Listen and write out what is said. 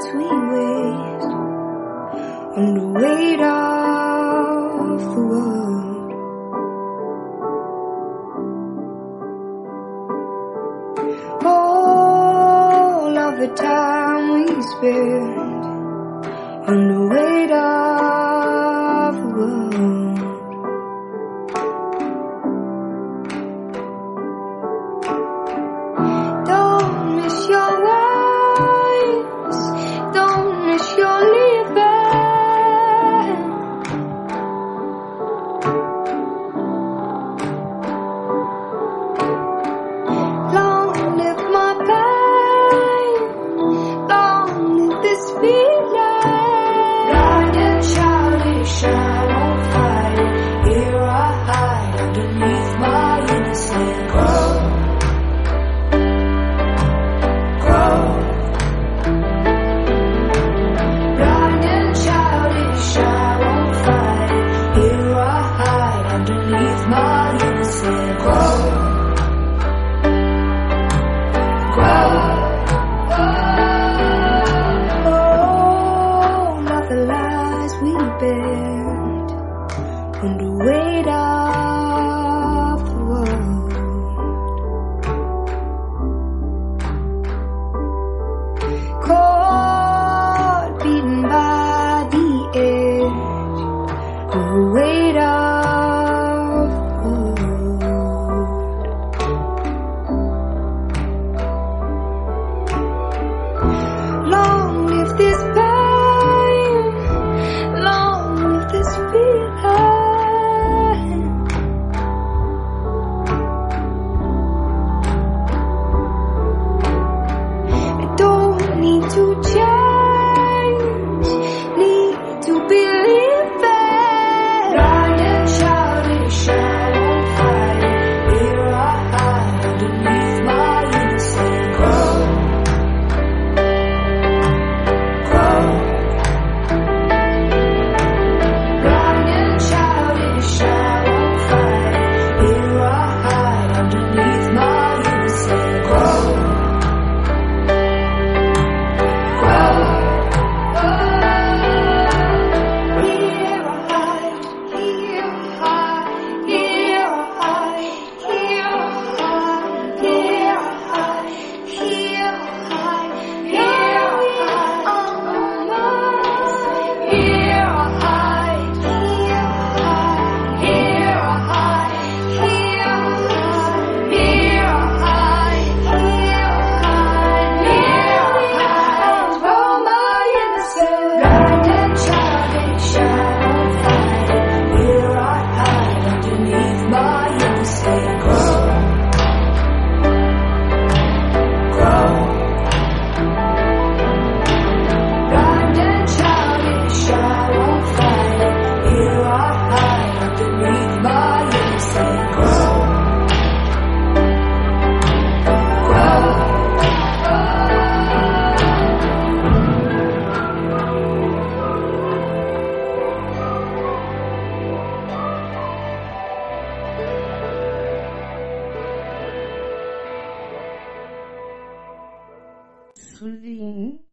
nights we waste on the weight of the world. All of the time we spend on the weight of the world. Don't miss your words, don't miss your leaving. Long live my pain, long live this feeling. Blind and childish, I won't fight it. Here I hide underneath my innocence. Blind and childish, I won't fight it. Here I hide underneath my innocence. All of the lies we bend on the weight of the world. Caught, beaten by the edge of the weight of the world. Long live this pain, long live this feeling. I don't need to change, need to believe it. Blind and childish, I won't fight it. Here I hide underneath my innocence. Blind and childish, I won't fight it. Here I hide underneath my innocence. Soothing